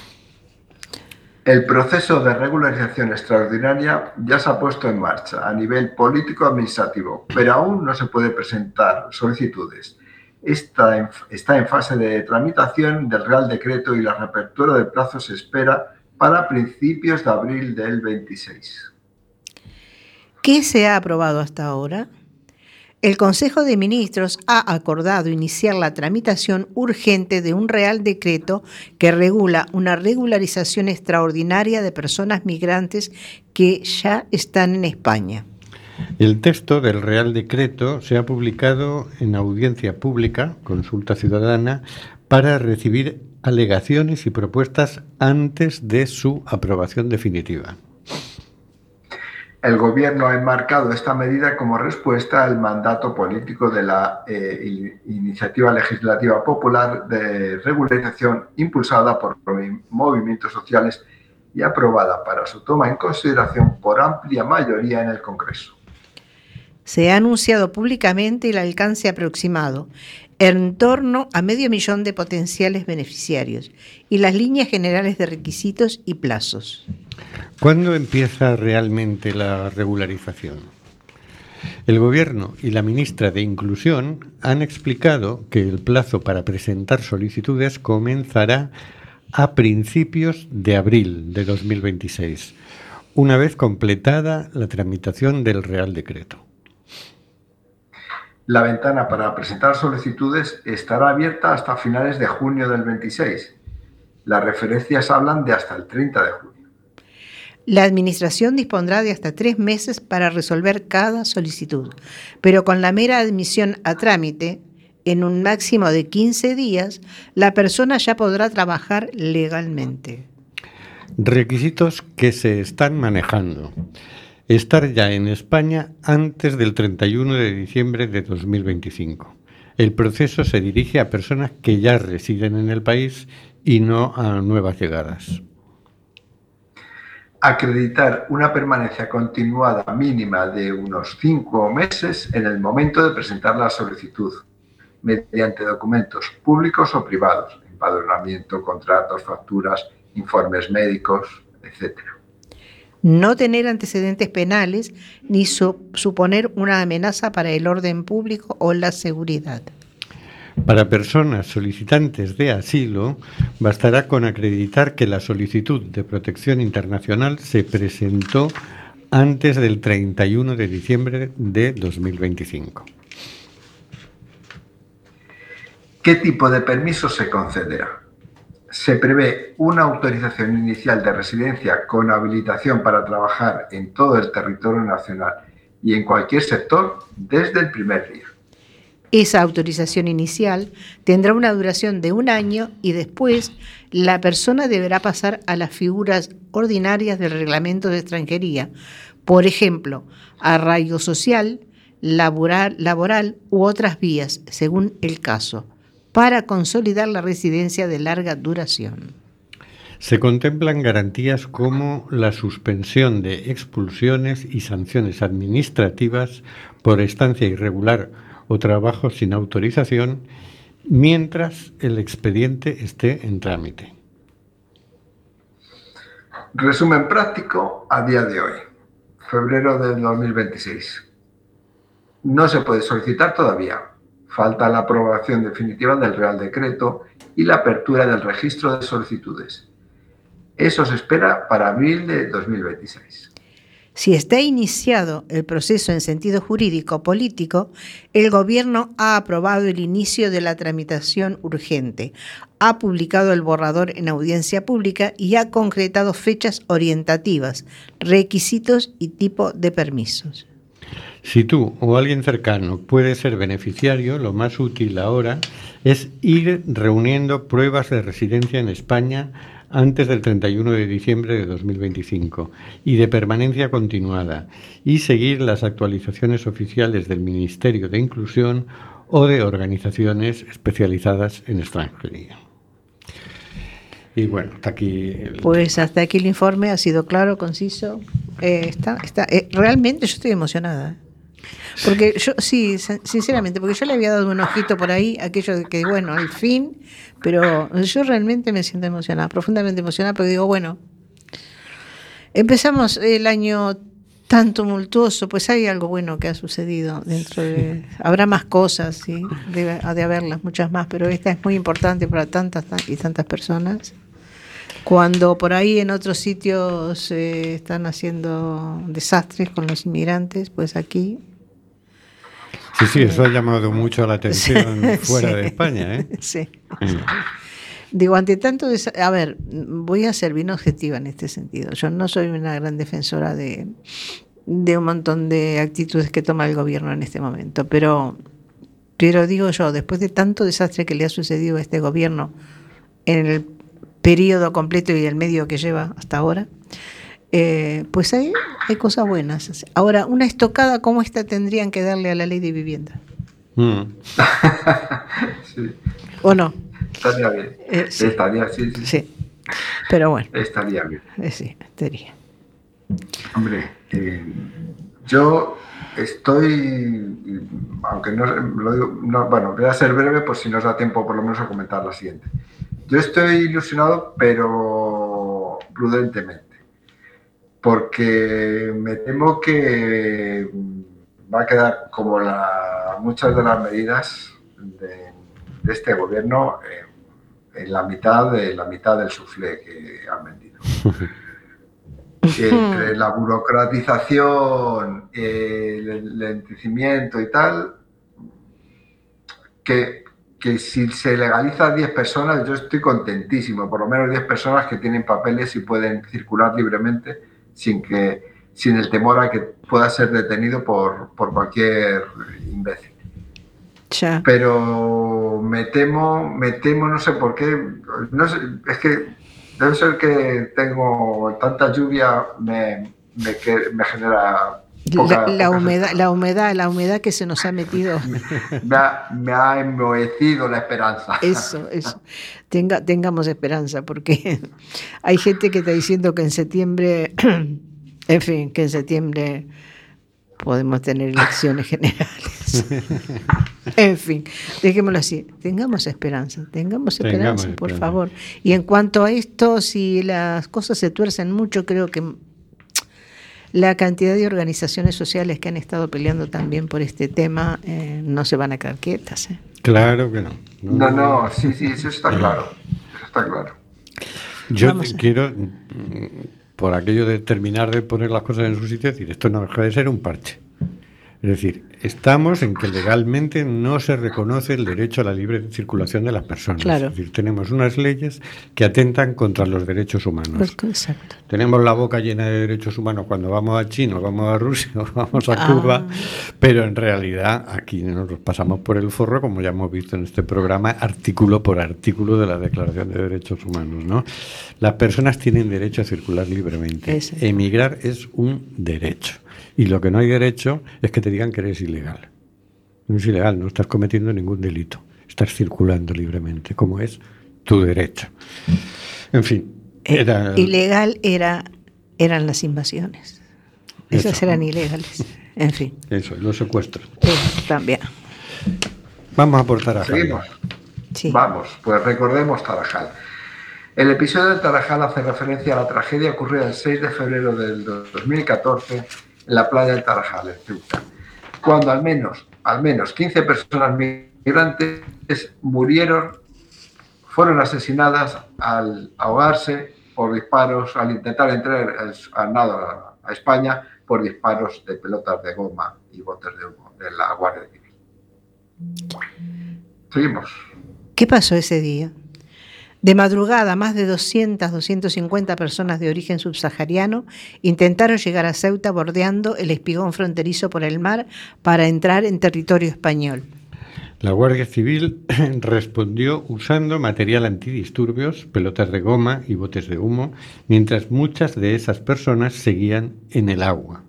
El proceso de regularización extraordinaria ya se ha puesto en marcha a nivel político-administrativo, pero aún no se puede presentar solicitudes. Esta en, está en fase de tramitación del Real Decreto y la reapertura del plazo se espera para principios de abril del veintiséis. ¿Qué se ha aprobado hasta ahora? El Consejo de Ministros ha acordado iniciar la tramitación urgente de un Real Decreto que regula una regularización extraordinaria de personas migrantes que ya están en España. El texto del Real Decreto se ha publicado en audiencia pública, consulta ciudadana, para recibir alegaciones y propuestas antes de su aprobación definitiva. El Gobierno ha enmarcado esta medida como respuesta al mandato político de la eh, Iniciativa Legislativa Popular de Regularización impulsada por movimientos sociales y aprobada para su toma en consideración por amplia mayoría en el Congreso. Se ha anunciado públicamente el alcance aproximado, en torno a medio millón de potenciales beneficiarios, y las líneas generales de requisitos y plazos. ¿Cuándo empieza realmente la regularización? El Gobierno y la ministra de Inclusión han explicado que el plazo para presentar solicitudes comenzará a principios de abril de dos mil veintiséis, una vez completada la tramitación del Real Decreto. La ventana para presentar solicitudes estará abierta hasta finales de junio del veintiséis. Las referencias hablan de hasta el treinta de junio. La Administración dispondrá de hasta tres meses para resolver cada solicitud, pero con la mera admisión a trámite, en un máximo de quince días, la persona ya podrá trabajar legalmente. Requisitos que se están manejando. Estar ya en España antes del treinta y uno de diciembre de dos mil veinticinco. El proceso se dirige a personas que ya residen en el país y no a nuevas llegadas. Acreditar una permanencia continuada mínima de unos cinco meses en el momento de presentar la solicitud, mediante documentos públicos o privados, empadronamiento, contratos, facturas, informes médicos, etcétera. No tener antecedentes penales ni su- suponer una amenaza para el orden público o la seguridad. Para personas solicitantes de asilo, bastará con acreditar que la solicitud de protección internacional se presentó antes del treinta y uno de diciembre de dos mil veinticinco. ¿Qué tipo de permiso se concederá? Se prevé una autorización inicial de residencia con habilitación para trabajar en todo el territorio nacional y en cualquier sector desde el primer día. Esa autorización inicial tendrá una duración de un año y después la persona deberá pasar a las figuras ordinarias del reglamento de extranjería, por ejemplo, arraigo social, laboral, laboral u otras vías, según el caso, para consolidar la residencia de larga duración. Se contemplan garantías como la suspensión de expulsiones y sanciones administrativas por estancia irregular o trabajo sin autorización mientras el expediente esté en trámite. Resumen práctico a día de hoy, febrero del dos mil veintiséis. No se puede solicitar todavía. Falta la aprobación definitiva del Real Decreto y la apertura del registro de solicitudes. Eso se espera para abril de dos mil veintiséis. Si está iniciado el proceso en sentido jurídico político, el Gobierno ha aprobado el inicio de la tramitación urgente, ha publicado el borrador en audiencia pública y ha concretado fechas orientativas, requisitos y tipo de permisos. Si tú o alguien cercano puede ser beneficiario, lo más útil ahora es ir reuniendo pruebas de residencia en España antes del treinta y uno de diciembre de dos mil veinticinco y de permanencia continuada, y seguir las actualizaciones oficiales del Ministerio de Inclusión o de organizaciones especializadas en extranjería. Y bueno, hasta aquí... El... Pues hasta aquí el informe, ha sido claro, conciso. Eh, está, está, eh, realmente yo estoy emocionada. Porque yo, sí, sinceramente, porque yo le había dado un ojito por ahí, aquello de que, bueno, al fin, pero yo realmente me siento emocionada, profundamente emocionada, porque digo, bueno, empezamos el año tan tumultuoso, pues hay algo bueno que ha sucedido dentro de... Habrá más cosas, sí, debe de haberlas, muchas más, pero esta es muy importante para tantas y tantas personas. Cuando por ahí en otros sitios eh, están haciendo desastres con los inmigrantes, pues aquí... Sí, sí, eso ha llamado mucho la atención sí, fuera sí, de España, ¿eh? Sí. Digo, ante tanto... Des- a ver, voy a ser bien objetiva en este sentido. Yo no soy una gran defensora de, de un montón de actitudes que toma el gobierno en este momento, pero, pero digo yo, después de tanto desastre que le ha sucedido a este gobierno en el periodo completo y el medio que lleva hasta ahora, eh, pues hay, hay cosas buenas. Ahora, una estocada como esta tendrían que darle a la ley de vivienda. Mm. Sí. ¿O no? Estaría bien. Eh, sí. Estaría, sí, sí. Sí, pero bueno. Estaría bien. Eh, sí, estaría. Hombre, eh, yo estoy, aunque no, lo digo, no, bueno, voy a ser breve por si nos da tiempo por lo menos a comentar la siguiente. Yo estoy ilusionado, pero prudentemente, porque me temo que va a quedar como la, muchas de las medidas de, de este gobierno eh, en la mitad de la mitad del soufflé que han vendido. Entre la burocratización, el lentecimiento y tal, que, que si se legaliza diez personas, yo estoy contentísimo, por lo menos diez personas que tienen papeles y pueden circular libremente, sin que sin el temor a que pueda ser detenido por, por cualquier imbécil. Ya. Pero me temo, me temo, no sé por qué, no sé, es que debe ser que tengo tanta lluvia, me, me, me genera poca, la, la poca humedad, esperanza. la humedad, la humedad que se nos ha metido. Me ha, me ha enmohecido la esperanza. Eso, eso. Tenga, tengamos esperanza, porque hay gente que está diciendo que en septiembre, en fin, que en septiembre podemos tener elecciones generales. En fin, dejémoslo así. Tengamos esperanza, tengamos esperanza, Tengamos por esperanza. favor. Y en cuanto a esto, si las cosas se tuercen mucho, creo que la cantidad de organizaciones sociales que han estado peleando también por este tema eh, no se van a quedar quietas. ¿eh? Claro que no. No, no, sí, sí, eso está claro. Eso está claro. Yo Vamos a- quiero, mm, por aquello de terminar de poner las cosas en su sitio, decir, esto no deja de ser un parche. Es decir, estamos en que legalmente no se reconoce el derecho a la libre circulación de las personas. Claro. Es decir, tenemos unas leyes que atentan contra los derechos humanos. Pues, exacto. Tenemos la boca llena de derechos humanos cuando vamos a China, vamos a Rusia, o vamos a Ah. Cuba, pero en realidad aquí nos los pasamos por el forro, como ya hemos visto en este programa, artículo por artículo de la Declaración de Derechos Humanos, ¿no? Las personas tienen derecho a circular libremente. Ese. Emigrar es un derecho. Y lo que no hay derecho es que te digan que eres ilegal. No es ilegal, no estás cometiendo ningún delito. Estás circulando libremente, como es tu derecho. En fin. Era, Eh, ilegal era, eran las invasiones. Esas Eso. eran ilegales. En fin, Eso, los secuestros. eh, también. Vamos a aportar a Seguimos. Javier. Sí. Vamos, pues recordemos Tarajal. El episodio de Tarajal hace referencia a la tragedia ocurrida el seis de febrero del dos mil catorce en la playa de Tarajal, en Ceuta, cuando al menos, al menos quince personas migrantes murieron, fueron asesinadas al ahogarse por disparos, al intentar entrar al nado a, a España por disparos de pelotas de goma y botes de humo de la Guardia Civil. Seguimos. ¿Qué pasó ese día? De madrugada, más de doscientas, doscientas cincuenta personas de origen subsahariano intentaron llegar a Ceuta bordeando el espigón fronterizo por el mar para entrar en territorio español. La Guardia Civil respondió usando material antidisturbios, pelotas de goma y botes de humo, mientras muchas de esas personas seguían en el agua.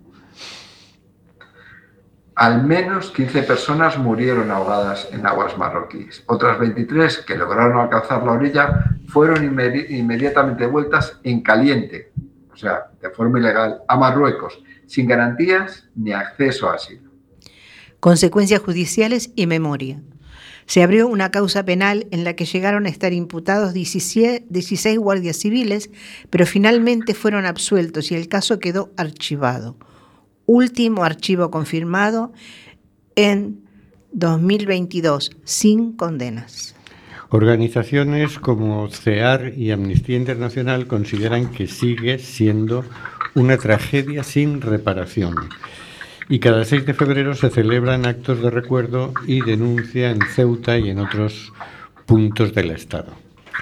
Al menos quince personas murieron ahogadas en aguas marroquíes. Otras veintitrés que lograron alcanzar la orilla fueron inmedi- inmediatamente vueltas en caliente, o sea, de forma ilegal, a Marruecos, sin garantías ni acceso a asilo. Consecuencias judiciales y memoria. Se abrió una causa penal en la que llegaron a estar imputados dieciséis guardias civiles, pero finalmente fueron absueltos y el caso quedó archivado. Último archivo confirmado en dos mil veintidós, sin condenas. Organizaciones como CEAR y Amnistía Internacional consideran que sigue siendo una tragedia sin reparación. Y cada seis de febrero se celebran actos de recuerdo y denuncia en Ceuta y en otros puntos del Estado.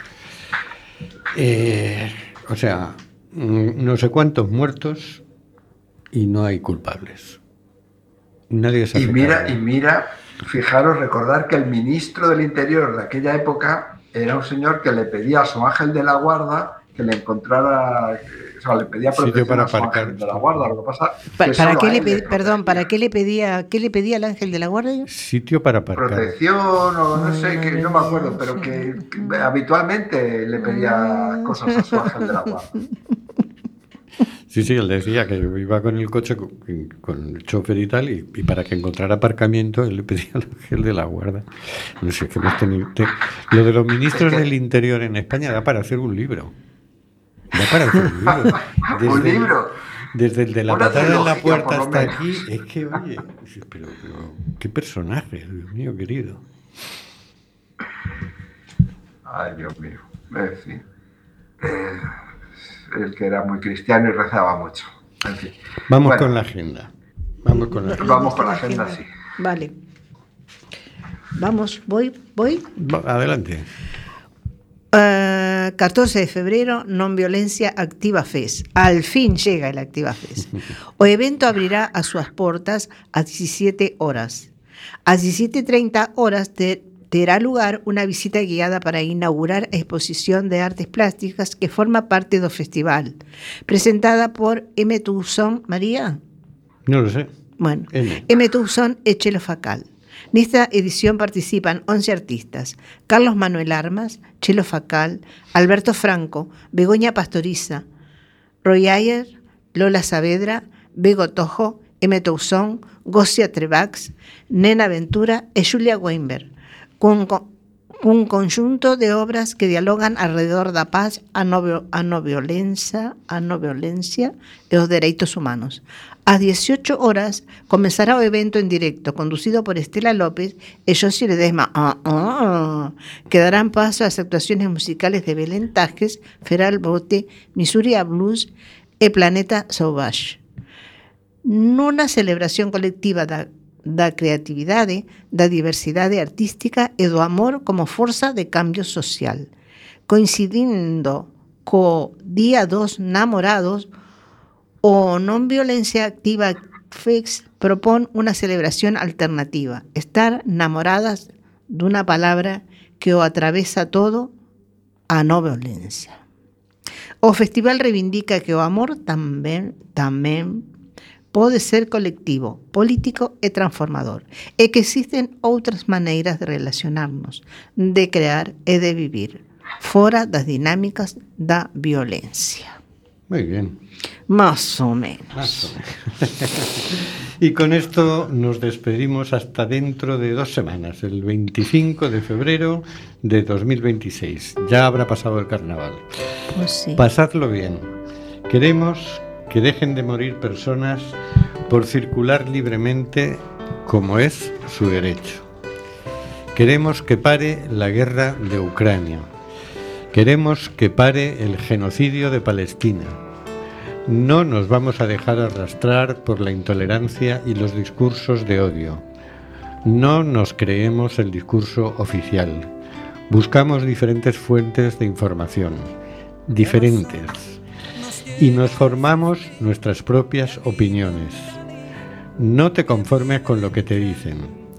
Eh, o sea, no sé cuántos muertos y no hay culpables. Nadie sabe. Y mira, y mira, fijaros, recordar que el ministro del Interior de aquella época era un señor que le pedía a su ángel de la guarda que le encontrara, o sea, le pedía Sitio protección para a su aparcar. ángel de la guarda. Lo que pasa Pa- que ¿Para solo qué a le él pedí- perdón, ¿para protegía. qué le pedía, qué le pedía al ángel de la guardia? Sitio para aparcar. Protección o no sé, que no me acuerdo, pero que, que habitualmente le pedía cosas a su ángel de la guarda. Sí, sí, él decía que iba con el coche con, con el chofer y tal, y, y para que encontrara aparcamiento, él le pedía al ángel de la guarda. No sé, que hemos tenido. te- lo de los ministros Es que- del Interior en España da para hacer un libro. Da para hacer un libro. Un Desde- libro. Desde el de la Una patada en la trilogía, puerta por lo hasta menos. aquí, es que, oye, pero, pero qué personaje, Dios mío querido. Ay, Dios mío. En fin. Eh, el que era muy cristiano y rezaba mucho. En fin. Vamos Bueno, con la agenda. Vamos con la agenda. Vamos con la agenda, sí. Vale. Vamos, voy, voy. Va- Adelante. Ah, Uh, catorce de febrero, Non Violencia Activa Fest. Al fin llega el Activa Fest. O evento abrirá a sus portas a diecisiete horas. A diecisiete treinta horas te, tendrá lugar una visita guiada para inaugurar a exposición de artes plásticas que forma parte del festival, presentada por M. Toussaint María. No lo sé. Bueno, M. M. Toussaint e Chelo Facal. En esta edición participan once artistas: Carlos Manuel Armas, Chelo Facal, Alberto Franco, Begoña Pastoriza, Roy Ayer, Lola Saavedra, Bego Tojo, M. Toussaint, Gosia Trebax, Nena Ventura e Julia Weinberg, con un conjunto de obras que dialogan alrededor da paz, a no, a no violencia, a no violencia e os dereitos humanos. A dieciocho horas comenzará o evento en directo, conducido por Estela López e Josie Ledesma, ah, ah, que darán paso a las actuaciones musicales de Belén Tajes, Feral Bote, Missouri Blues e Planeta Sauvage. Nunha celebración colectiva da da creatividade, da diversidade artística e do amor como forza de cambio social. Coincidindo co Día dos Namorados, o Non Violencia Activa Fest propón unha celebración alternativa: estar namoradas dunha palabra que o atravesa todo, a non violencia. O festival reivindica que o amor tamén, tamén pode ser colectivo, político e transformador, e que existen outras maneiras de relacionarnos, de crear e de vivir, fora das dinámicas da violencia. Muy bien. Más o menos. Más o menos. Y con esto nos despedimos hasta dentro de dos semanas, el veinticinco de febrero de dos mil veintiséis. Ya habrá pasado el carnaval. Pues sí. Pasadlo bien. Queremos que dejen de morir personas por circular libremente, como es su derecho. Queremos que pare la guerra de Ucrania. Queremos que pare el genocidio de Palestina. No nos vamos a dejar arrastrar por la intolerancia y los discursos de odio. No nos creemos el discurso oficial. Buscamos diferentes fuentes de información, diferentes, y nos formamos nuestras propias opiniones. No te conformes con lo que te dicen.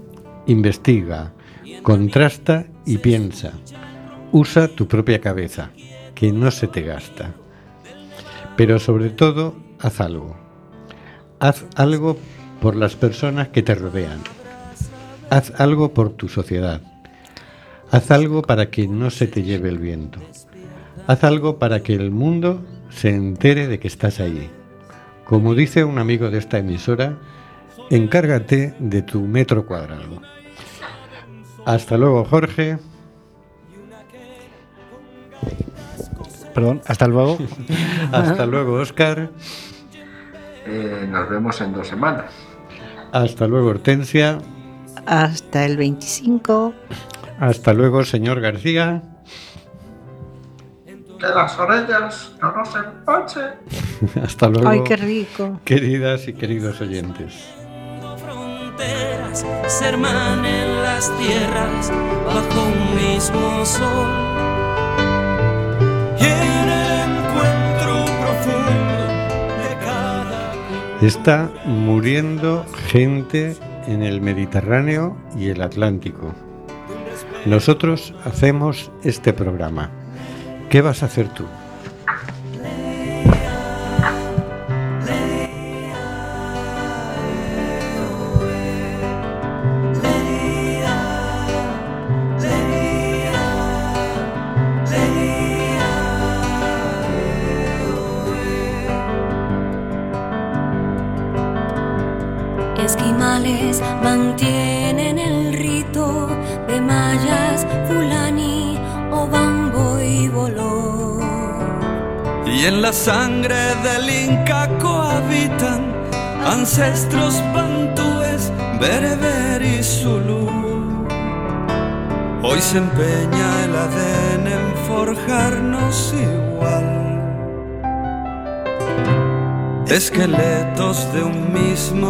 Investiga, contrasta y piensa. Usa tu propia cabeza, que no se te gasta. Pero sobre todo, haz algo. Haz algo por las personas que te rodean. Haz algo por tu sociedad. Haz algo para que no se te lleve el viento. Haz algo para que el mundo se entere de que estás allí. Como dice un amigo de esta emisora, encárgate de tu metro cuadrado. Hasta luego, Jorge. Perdón, hasta luego. Hasta luego, Óscar. Eh, nos vemos en dos semanas. Hasta luego, Hortensia. Hasta el veinticinco. Hasta luego, señor García. Que las orejas no nos empachen. Hasta luego. Ay, qué rico. Queridas y queridos oyentes. Fronteras se hermanen las tierras bajo un mismo sol. Y en el encuentro profundo de cada... Está muriendo gente en el Mediterráneo y el Atlántico. Nosotros hacemos este programa. ¿Qué vas a hacer tú? Esquimales mantienen el rito de mayas, fulani, obambo y boló. Y en la sangre del Inca cohabitan ancestros bantúes, bereber y zulú. Hoy se empeña el A D N en forjarnos igual. Esqueletos de un mismo